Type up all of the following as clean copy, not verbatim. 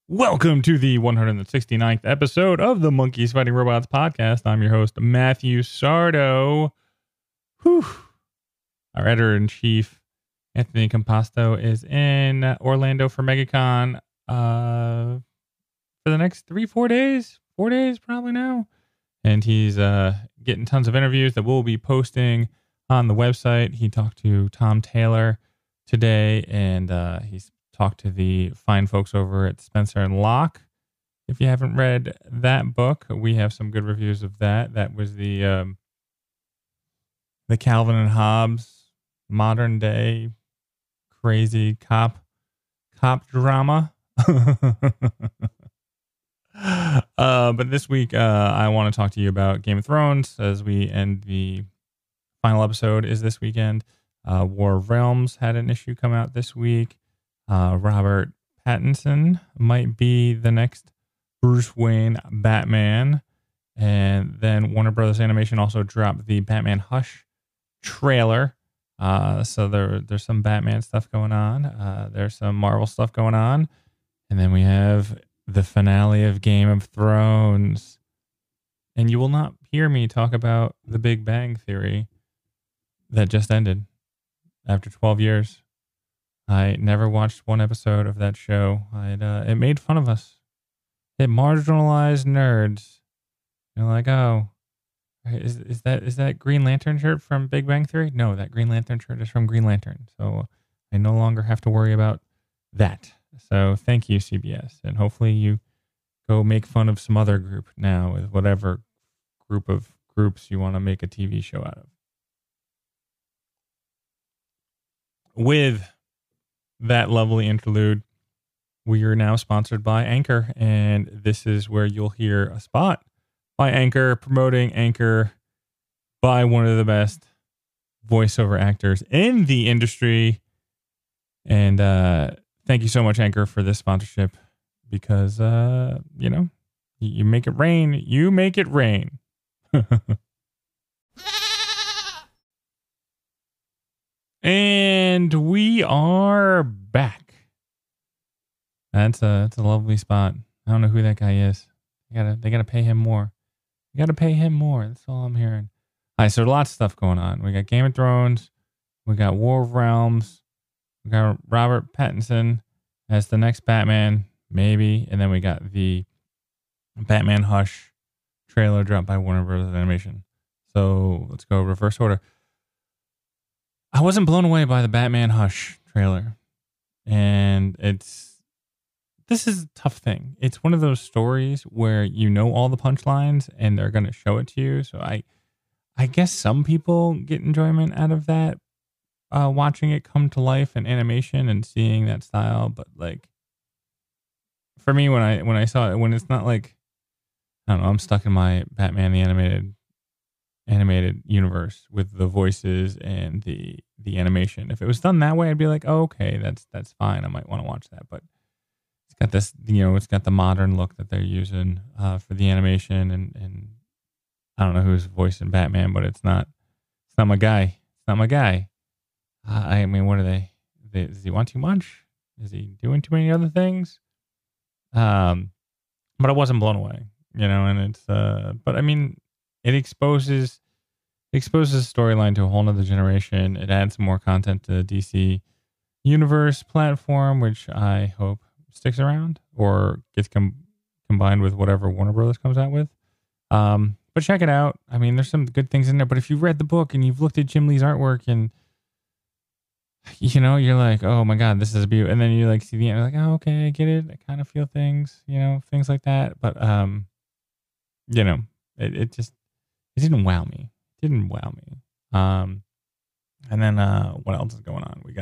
Welcome to the 169th episode of the Monkeys Fighting Robots podcast. I'm your host, Matthew Sardo. Whew. Our editor-in-chief, Anthony Composto, is in Orlando for MegaCon for the next 4 days. 4 days probably now. And he's getting tons of interviews that we'll be posting on the website. He talked to Tom Taylor today, and he's talked to the fine folks over at Spencer and Locke. If you haven't read that book, we have some good reviews of that. That was the Calvin and Hobbes modern day crazy cop drama. But this week, I want to talk to you about Game of Thrones as we end the final episode is this weekend. War of Realms had an issue come out this week. Robert Pattinson might be the next Bruce Wayne Batman. And then Warner Brothers Animation also dropped the Batman Hush trailer. So there's some Batman stuff going on. There's some Marvel stuff going on. And then we have the finale of Game of Thrones. And you will not hear me talk about The Big Bang Theory that just ended after 12 years. I never watched one episode of that show. It made fun of us. It marginalized nerds. You're like, oh, is that Green Lantern shirt from Big Bang Theory? No, that Green Lantern shirt is from Green Lantern. So I no longer have to worry about that. So thank you, CBS. And hopefully you go make fun of some other group now with whatever group of groups you want to make a TV show out of. With that lovely interlude, we are now sponsored by Anchor, and this is where you'll hear a spot by Anchor promoting Anchor by one of the best voiceover actors in the industry. And thank you so much, Anchor, for this sponsorship because you make it rain. You make it rain. And we are back. That's a lovely spot. I don't know who that guy is. They gotta pay him more. You gotta pay him more. That's all I'm hearing. All right, so lots of stuff going on. We got Game of Thrones. We got War of Realms. We got Robert Pattinson as the next Batman, maybe. And then we got the Batman Hush trailer dropped by Warner Brothers Animation. So let's go reverse order. I wasn't blown away by the Batman Hush trailer. And this is a tough thing. It's one of those stories where you know all the punchlines and they're going to show it to you. So I guess some people get enjoyment out of that, watching it come to life in animation and seeing that style. But like, for me, when I saw it, when it's not like, I don't know, I'm stuck in my Batman the animated universe with the voices and the animation. If it was done that way, I'd be like, oh, okay, that's fine. I might want to watch that. But it's got this, it's got the modern look that they're using for the animation, and I don't know who's voicing Batman, but it's not my guy. It's not my guy. I mean, what are they? Does he want too much? Is he doing too many other things? But I wasn't blown away, and it's but I mean, it exposes the storyline to a whole nother generation. It adds more content to the DC Universe platform, which I hope sticks around or gets combined with whatever Warner Brothers comes out with. But check it out. I mean, there's some good things in there. But if you've read the book and you've looked at Jim Lee's artwork and you're like, oh my God, this is beautiful. And then you like see the end, you're like, oh, okay, I get it. I kind of feel things, things like that. But it didn't wow me. And then what else is going on? We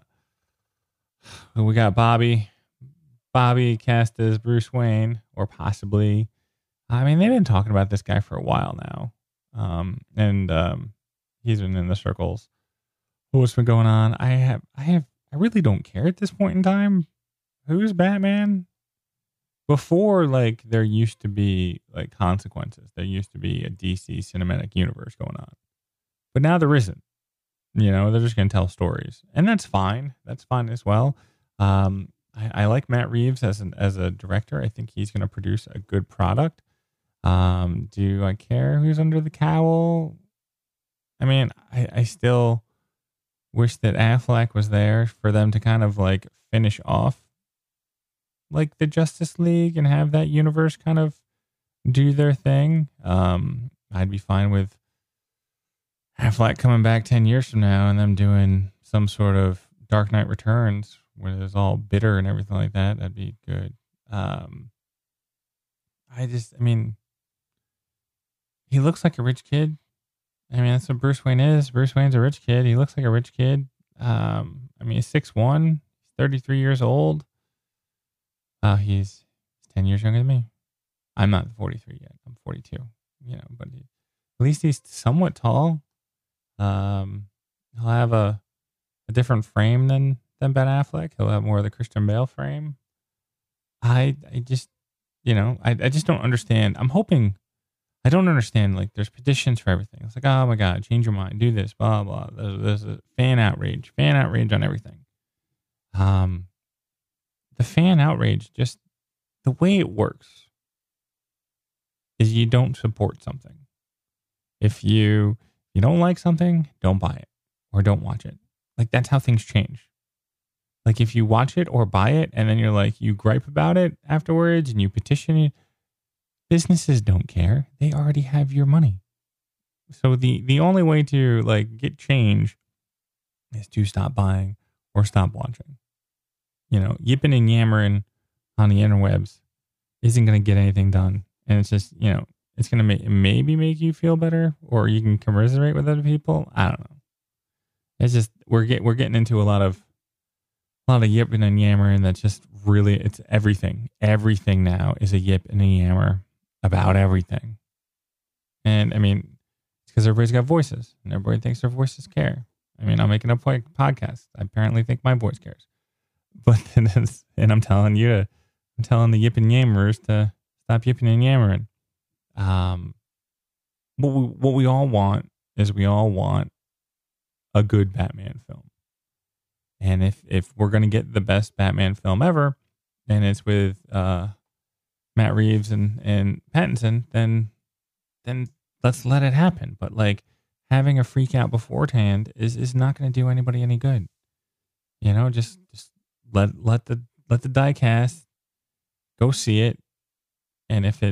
got Bobby cast as Bruce Wayne, or possibly. I mean, they've been talking about this guy for a while now. And he's been in the circles. What's been going on? I really don't care at this point in time. Who's Batman? Before, like, there used to be like consequences. There used to be a DC cinematic universe going on. But now there isn't. They're just going to tell stories. And that's fine. That's fine as well. I like Matt Reeves as a director. I think he's going to produce a good product. Do I care who's under the cowl? I mean, I still wish that Affleck was there for them to kind of like finish off like the Justice League and have that universe kind of do their thing. I'd be fine with Affleck coming back 10 years from now and them doing some sort of Dark Knight Returns where it's all bitter and everything like that. That'd be good. I mean, he looks like a rich kid. I mean, that's what Bruce Wayne is. Bruce Wayne's a rich kid. He looks like a rich kid. I mean, he's 6'1", he's 33 years old. He's 10 years younger than me. I'm not 43 yet. I'm 42, but at least he's somewhat tall. He'll have a different frame than Ben Affleck. He'll have more of the Christian Bale frame. I just, I just don't understand. I don't understand. Like, there's petitions for everything. It's like, oh my God, change your mind, do this, blah, blah. There's a fan outrage on everything. The fan outrage, just the way it works is you don't support something. If you don't like something, don't buy it or don't watch it. Like, that's how things change. Like, if you watch it or buy it and then you're like, you gripe about it afterwards and you petition it, businesses don't care. They already have your money. So the only way to like get change is to stop buying or stop watching. Yipping and yammering on the interwebs isn't going to get anything done. And it's just, it's going to maybe make you feel better, or you can commiserate with other people. I don't know. It's just, we're getting into a lot of yipping and yammering. That's just really, it's everything. Everything now is a yip and a yammer about everything. And I mean, it's because everybody's got voices and everybody thinks their voices care. I mean, I'm making a podcast. I apparently think my voice cares. But then I'm telling the yip and yammers to stop yipping and yammering. What we all want is a good Batman film. And if we're going to get the best Batman film ever, and it's with Matt Reeves and Pattinson, then let's let it happen. But like, having a freak out beforehand is not going to do anybody any good. Just let the die cast, go see it, and if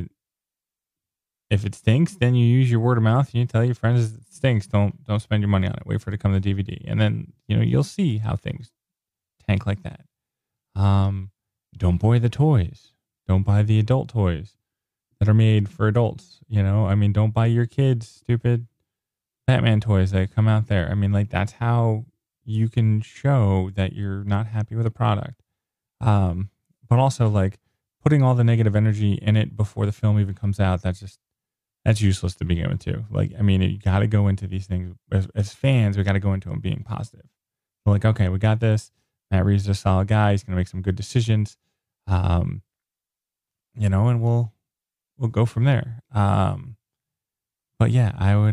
it stinks, then you use your word of mouth and you tell your friends it stinks. Don't spend your money on it. Wait for it to come to DVD, and then you'll see how things tank like that. Don't buy the toys. Don't buy the adult toys that are made for adults. I mean, don't buy your kids stupid Batman toys that come out there. I mean, like, that's how you can show that you're not happy with a product. But also, like, putting all the negative energy in it before the film even comes out, that's useless to begin with too. Like, I mean, you got to go into these things as fans. We got to go into them being positive. We're like, okay, we got this. Matt Reeves is a solid guy. He's going to make some good decisions. And we'll go from there. But yeah, I would,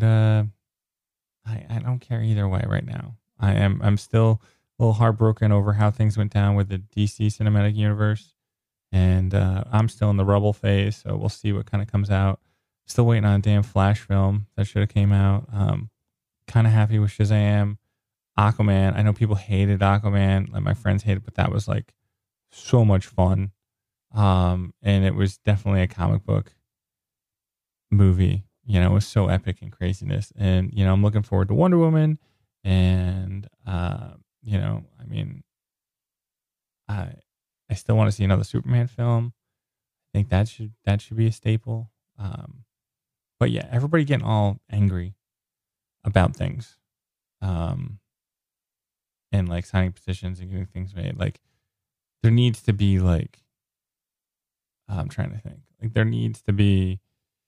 I don't care either way right now. I'm still a little heartbroken over how things went down with the DC cinematic universe. And, I'm still in the rubble phase. So we'll see what kind of comes out. Still waiting on a damn Flash film that should have came out. Kind of happy with Shazam. Aquaman. I know people hated Aquaman. Like, my friends hated, but that was like so much fun. And it was definitely a comic book movie. It was so epic and craziness. And, I'm looking forward to Wonder Woman. And, I mean, I still want to see another Superman film. I think that should be a staple. But yeah, everybody getting all angry about things. And like signing petitions and getting things made. Like, there needs to be like, I'm trying to think. Like, there needs to be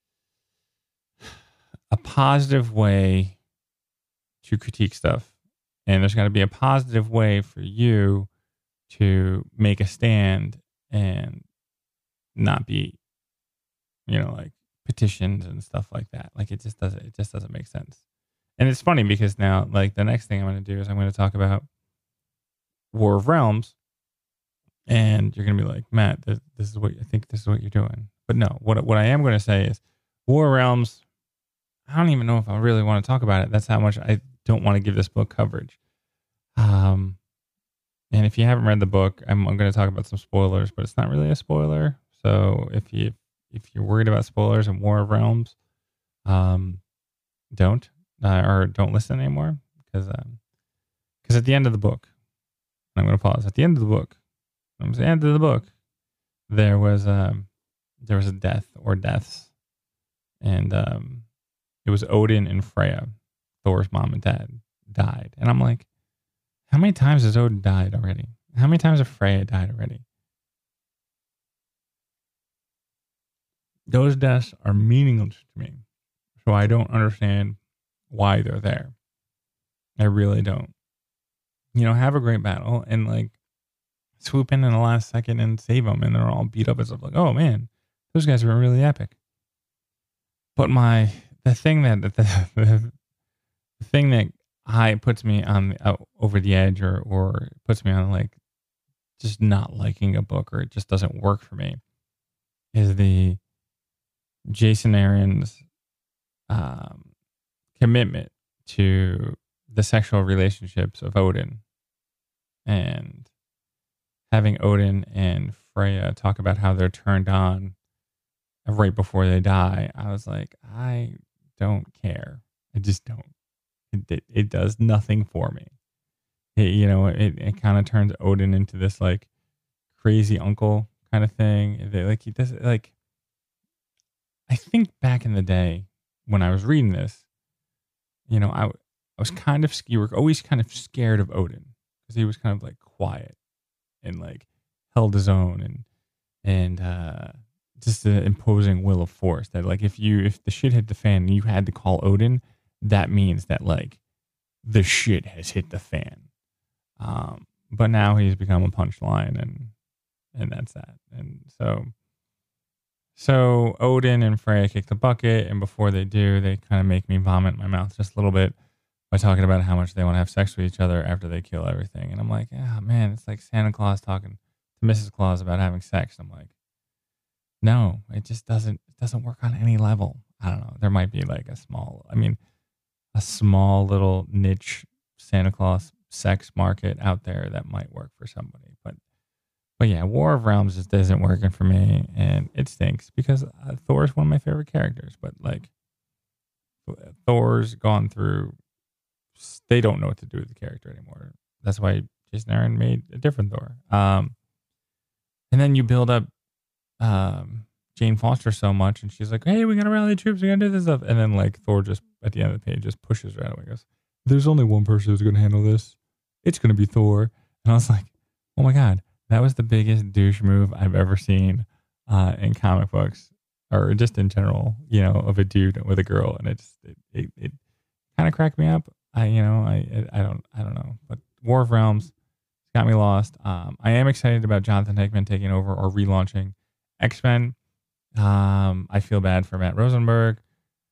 a positive way to critique stuff. And there's got to be a positive way for you to make a stand and not be, like petitions and stuff like that. Like, it just doesn't make sense. And it's funny because now, like, the next thing I'm going to do is I'm going to talk about War of Realms. And you're gonna be like, Matt, this is what I think. This is what you're doing. But no, what I am gonna say is, War of Realms. I don't even know if I really want to talk about it. That's how much I don't want to give this book coverage. And if you haven't read the book, I'm going to talk about some spoilers, but it's not really a spoiler. So if you're worried about spoilers in War of Realms, don't listen anymore because at the end of the book, I'm going to pause. At the end of the book, there was a death or deaths, and it was Odin and Freya, Thor's mom and dad, died. And I'm like, how many times has Odin died already? How many times has Freya died already? Those deaths are meaningless to me. So I don't understand why they're there. I really don't. Have a great battle and like swoop in the last second and save them, and they're all beat up and stuff. Like, oh man, those guys were really epic. But the thing that puts me on over the edge or puts me on like just not liking a book, or it just doesn't work for me, is the Jason Aaron's commitment to the sexual relationships of Odin, and having Odin and Freya talk about how they're turned on right before they die. I was like, I don't care. I just don't. It does nothing for me. It kind of turns Odin into this like crazy uncle kind of thing. He does like. I think back in the day when I was reading this, I was kind of you were always kind of scared of Odin because he was kind of like quiet and like held his own and just the imposing will of force that like if the shit hit the fan and you had to call Odin, that means that like the shit has hit the fan. But now he's become a punchline and that's that. And so Odin and Freya kick the bucket, and before they do, they kind of make me vomit in my mouth just a little bit by talking about how much they want to have sex with each other after they kill everything. And I'm like, oh man, it's like Santa Claus talking to Mrs. Claus about having sex. I'm like, no, it just doesn't work on any level. I don't know. There might be like a small little niche Santa Claus sex market out there that might work for somebody. But yeah, War of Realms just isn't working for me, and it stinks because Thor is one of my favorite characters. But like, Thor's gone through, they don't know what to do with the character anymore. That's why Jason Aaron made a different Thor. And then you build up Jane Foster so much, and she's like, hey, we gotta rally the troops, we gotta do this stuff. And then like Thor just at the end of the page just pushes her out of it. Goes, there's only one person who's gonna handle this. It's gonna be Thor. And I was like, oh my god, that was the biggest douche move I've ever seen in comic books, or just in general, of a dude with a girl. And it kind of cracked me up. I don't know, but War of Realms got me lost. I am excited about Jonathan Hickman taking over or relaunching X-Men. I feel bad for Matt Rosenberg.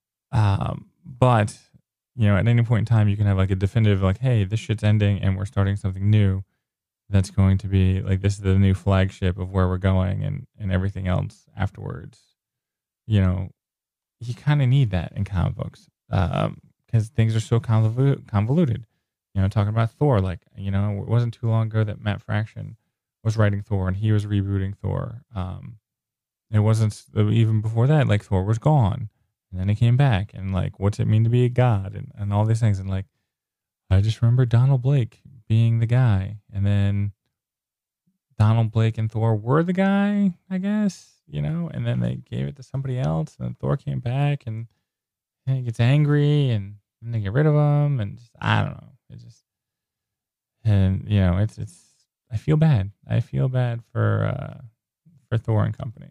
But at any point in time, you can have like a definitive, like, hey, this shit's ending and we're starting something new. That's going to be like, this is the new flagship of where we're going, and everything else afterwards. You kind of need that in comic books. Because things are so convoluted. Talking about Thor, like, it wasn't too long ago that Matt Fraction was writing Thor and he was rebooting Thor. It wasn't even before that, like, Thor was gone and then he came back, and like, what's it mean to be a god and all these things. And like, I just remember Donald Blake being the guy, and then Donald Blake and Thor were the guy, I guess, and then they gave it to somebody else, and then Thor came back and he gets angry and then they get rid of him, and just, I don't know. It's just, and it's. I feel bad. I feel bad for Thor and company,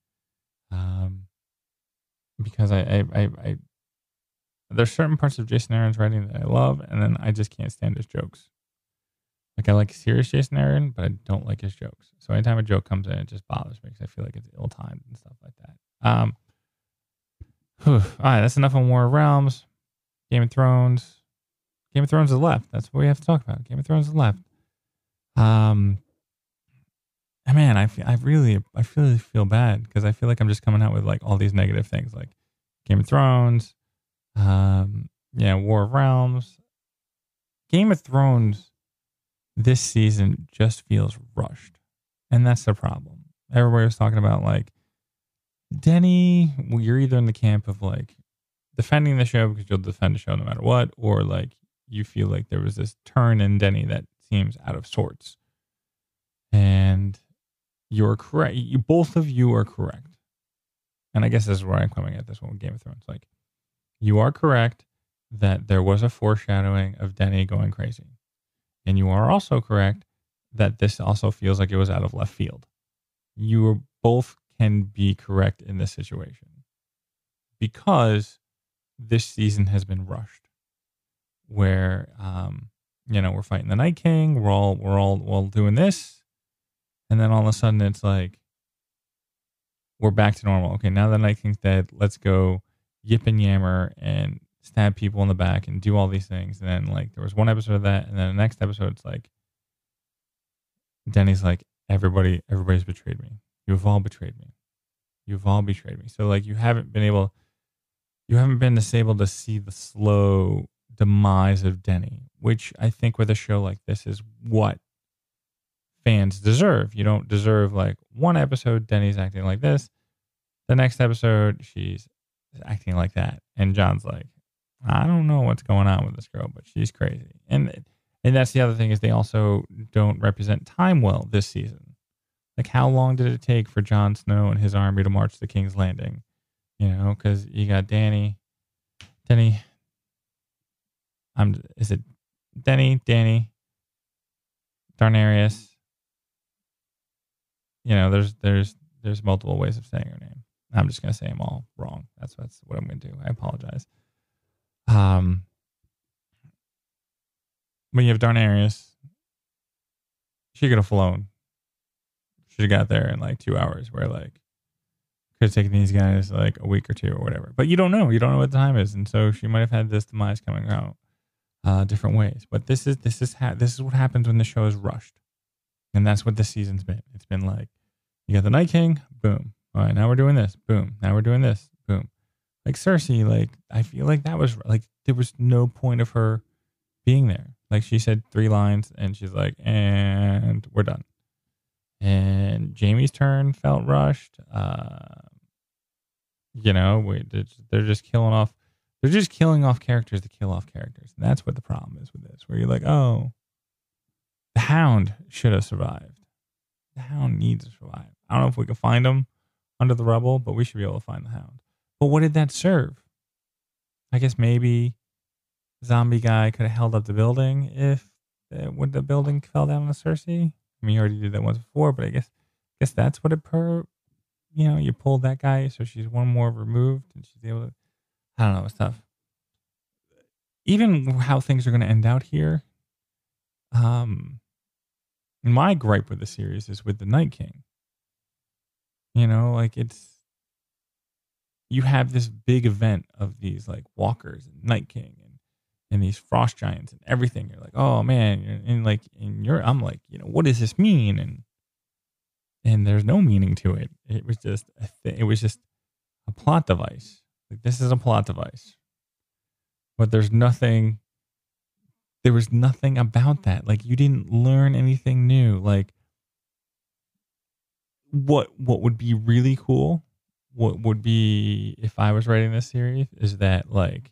because I there's certain parts of Jason Aaron's writing that I love, and then I just can't stand his jokes. Like, I like serious Jason Aaron, but I don't like his jokes. So anytime a joke comes in, it just bothers me because I feel like it's ill-timed and stuff like that. All right, that's enough on War of Realms. Game of Thrones. Game of Thrones is left. That's what we have to talk about. Game of Thrones is left. And man, I really feel bad because I feel like I'm just coming out with like all these negative things, like Game of Thrones, War of Realms. Game of Thrones this season just feels rushed, and that's the problem. Everybody was talking about like Denny. Well, you're either in the camp of like defending the show because you'll defend the show no matter what, or like you feel like there was this turn in Denny that seems out of sorts. And you're correct. Both of you are correct. And I guess this is where I'm coming at this one with Game of Thrones. Like, you are correct that there was a foreshadowing of Denny going crazy. And you are also correct that this also feels like it was out of left field. You both can be correct in this situation because this season has been rushed. Where we're fighting the Night King, we're all doing this, and then all of a sudden it's like we're back to normal. Okay, now the Night King's dead. Let's go yip and yammer and stab people in the back and do all these things. And then like there was one episode of that, and then the next episode it's like Denny's like, everybody's betrayed me. You've all betrayed me. You've all betrayed me. So like you haven't been able to see the slow demise of Denny, which I think with a show like this is what fans deserve. You don't deserve like one episode Denny's acting like this, the next episode she's acting like that, and John's like, I don't know what's going on with this girl, but she's crazy. And that's the other thing is they also don't represent time well this season. Like how long did it take for Jon Snow and his army to march to King's Landing? You know, because you got Denny. Is it Danny, Darnarius? You know, there's multiple ways of saying her name. I'm just gonna say them all wrong. That's what I'm gonna do. I apologize. When you have Darnarius, she could have flown. Should have got there in like 2 hours. Where like could have taken these guys like a week or two or whatever. But you don't know. You don't know what the time is, and so she might have had this demise coming out different ways. But this is what happens when the show is rushed, and that's what this season's been. It's been like you got the Night King, boom. All right, now we're doing this, boom. Now we're doing this, boom. Like Cersei, like I feel like that was like there was no point of her being there. Like she said 3 lines, and she's like, and we're done. And Jamie's turn felt rushed. They're just killing off. They're just killing off characters to kill off characters, and that's what the problem is with this. Where you're like, oh, the Hound should have survived. The Hound needs to survive. I don't know if we can find him under the rubble, but we should be able to find the Hound. But what did that serve? I guess maybe zombie guy could have held up the building if when the building fell down on Cersei. I mean, you already did that once before, but I guess that's what you pulled that guy, so she's one more removed, and she's able to. I don't know, it's tough. Even how things are going to end out here. My gripe with the series is with the Night King. You know, like you have this big event of these like walkers and Night King and these frost giants and everything. You're like, oh man, I'm like, what does this mean? And there's no meaning to it. It was just a plot device. Like this is a plot device, but there was nothing about that. Like you didn't learn anything new. Like what would be really cool? What would be if I was writing this series is that like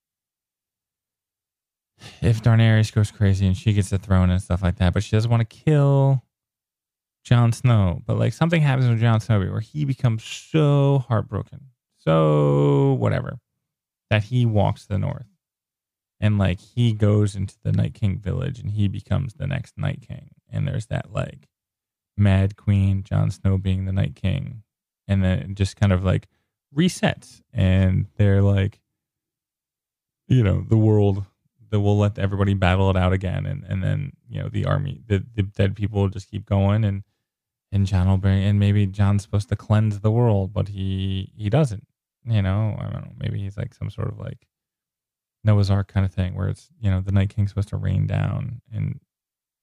if Daenerys goes crazy and she gets the throne and stuff like that, but she doesn't want to kill Jon Snow. But like something happens with Jon Snow where he becomes so heartbroken, so whatever, that he walks to the north. And like he goes into the Night King village and he becomes the next Night King. And there's that like Mad Queen, Jon Snow being the Night King. And then it just kind of like resets. And they're like, the world that will let everybody battle it out again. And then, the army, the dead people will just keep going. And Jon will bring, and maybe Jon's supposed to cleanse the world, but he doesn't, I don't know. Maybe he's like some sort of like Noah's Ark kind of thing where it's, the Night King's supposed to rain down and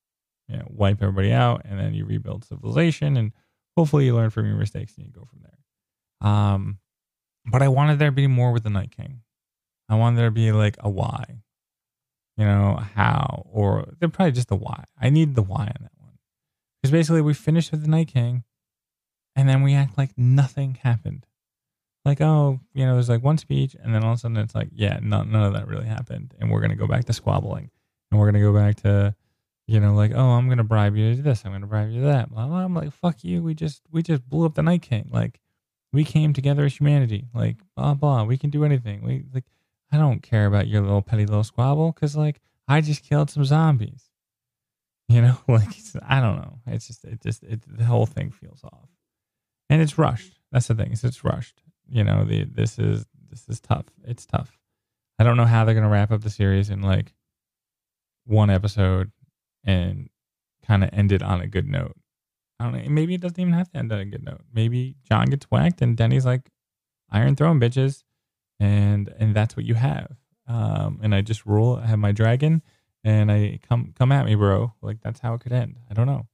wipe everybody out, and then you rebuild civilization, and hopefully you learn from your mistakes and you go from there. But I wanted there to be more with the Night King. I wanted there to be like a why, how, or they're probably just a why. I need the why on that one. Because basically we finished with the Night King and then we act like nothing happened. Like, there's like one speech and then all of a sudden it's like, yeah, none of that really happened. And we're going to go back to squabbling and we're going to go back to, like, oh, I'm going to bribe you to do this. I'm going to bribe you to that. Blah, blah. I'm like, fuck you. We just blew up the Night King. Like, we came together as humanity. Like, blah, blah. We can do anything. I don't care about your little petty little squabble because, like, I just killed some zombies. Like, I don't know. It's just, the whole thing feels off. And it's rushed. That's the thing. It's rushed. This is tough. It's tough. I don't know how they're going to wrap up the series in, like, one episode and kind of end it on a good note. I don't know. Maybe it doesn't even have to end on a good note. Maybe Jon gets whacked and Denny's like, Iron Throne, bitches. And that's what you have. And I just rule. I have my dragon, and I come at me, bro. Like, that's how it could end. I don't know.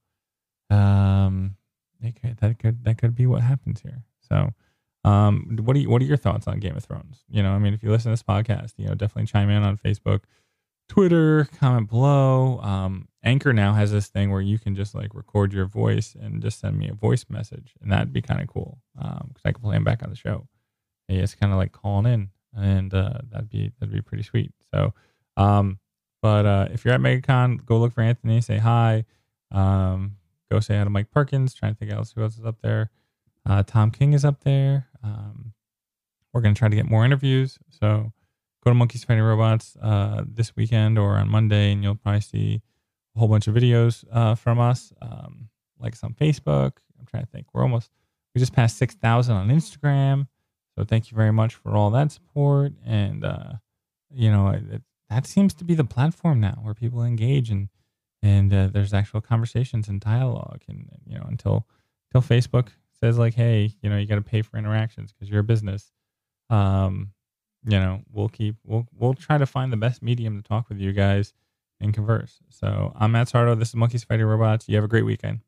That could be what happens here. So, what are your thoughts on Game of Thrones? If you listen to this podcast, definitely chime in on Facebook, Twitter, comment below. Anchor now has this thing where you can just like record your voice and just send me a voice message, and that'd be kind of cool. Because I can play them back on the show. It's kind of like calling in, and that'd be pretty sweet. So, but if you're at MegaCon, go look for Anthony, say hi. Go say hi to Mike Perkins. Trying to think else who else is up there. Tom King is up there. We're gonna try to get more interviews. So go to Monkeys Fighting Robots this weekend or on Monday, and you'll probably see a whole bunch of videos from us. Like it's on Facebook. I'm trying to think. We just passed 6,000 on Instagram. So thank you very much for all that support. And, that seems to be the platform now where people engage and there's actual conversations and dialogue. And until Facebook says like, hey, you got to pay for interactions because you're a business. We'll try to find the best medium to talk with you guys and converse. So I'm Matt Sardo. This is Monkeys Fighting Robots. You have a great weekend.